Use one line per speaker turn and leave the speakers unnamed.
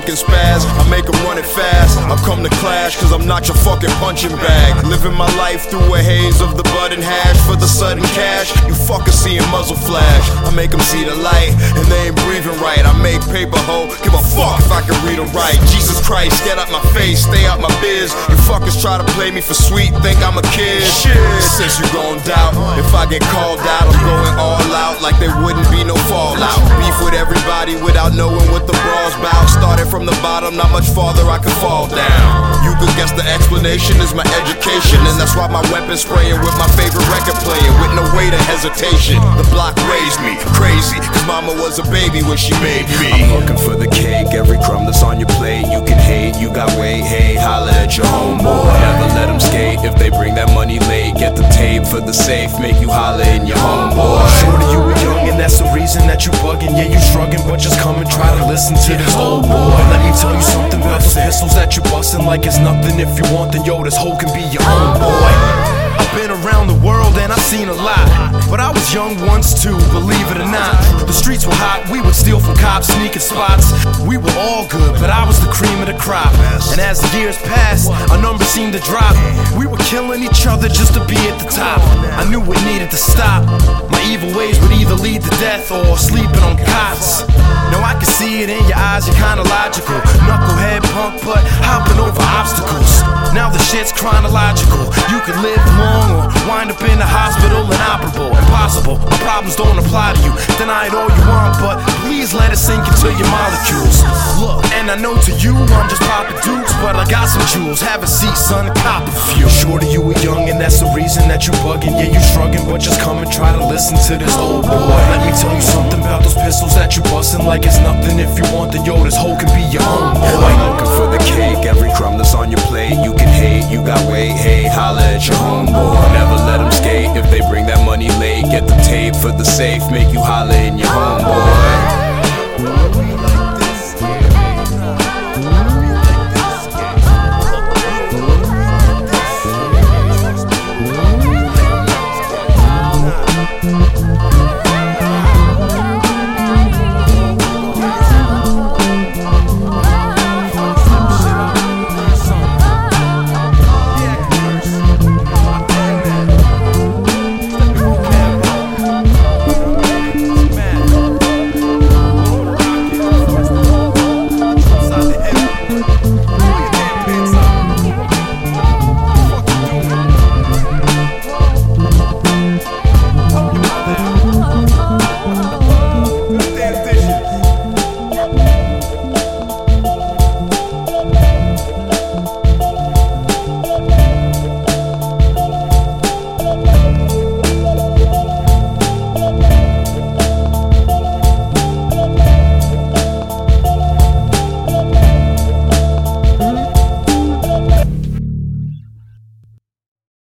fucking spaz. I make them run it fast. I come to clash, cause I'm not your fucking punching bag. Living my life through a haze of the bud and hash. For the sudden cash, you fuckers seeing muzzle flash. I make them see the light, and they ain't breathing right. I make paper, ho, give a fuck if I can read or write. Jesus Christ, get out my face, stay out my biz. You fuckers try to play me for sweet, think I'm a kid. Shit. Since you gon' doubt, if I get called out, I'm going all out like there wouldn't be no fallout. Beef with everybody without knowing what the brawl's bout. Started from the bottom, not much farther I could fall down. You could guess the explanation is my education, and that's why my weapon spraying with my favorite record playing, with no weight of hesitation. The block raised me crazy, cause mama was a baby when she made me.
I'm looking for the cake, every crumb that's on your plate. You can hate, you got weight, hey, holla at your homeboy. Never let them skate if they bring that money late. Get the tape for the safe, make you holla in your homeboy.
Shorty, you were young and that's the reason that you bugging. Yeah, you shrugging, but just come and try to listen to this old boy. Let me tell you something about those pistols that you bustin' like it's nothing. If you want, then yo, this hoe can be your homeboy. I've been around the world and I've seen a lot, but I was young once too, believe it or not. The streets were hot, we would steal from cops, sneaking spots. We were all good, but I was the cream of the crop. And as the years passed, our numbers seemed to drop. We were killing each other just to be at the top. I knew it needed to stop. My evil ways would either lead to death or sleeping on cots. Now I can see it in your eyes, you're kinda logical. Knucklehead punk, but hopping over obstacles. Now the shit's chronological. You could live long or wind up in the hospital, inoperable, impossible. My problems don't apply to you. Deny it all you want, but please let it sink into your molecules. Look, and I know to you I'm just Papa Dukes, but I got some jewels. Have a seat, son, cop a few. Shorty, you were young and that's the reason that you bugging. Yeah, you shrugging, but just come and try to listen to this old boy. Let me tell you something about those pistols that you bustin' like it's nothing. If you want, then yo, this hoe can be your homeboy.
I'm looking for the cake, every crumb that's on your plate. You can hate, you got weight, hey, holla at your homeboy. Never let them skate if they bring that money late. Get the tape for the safe, make you holla in your homeboy.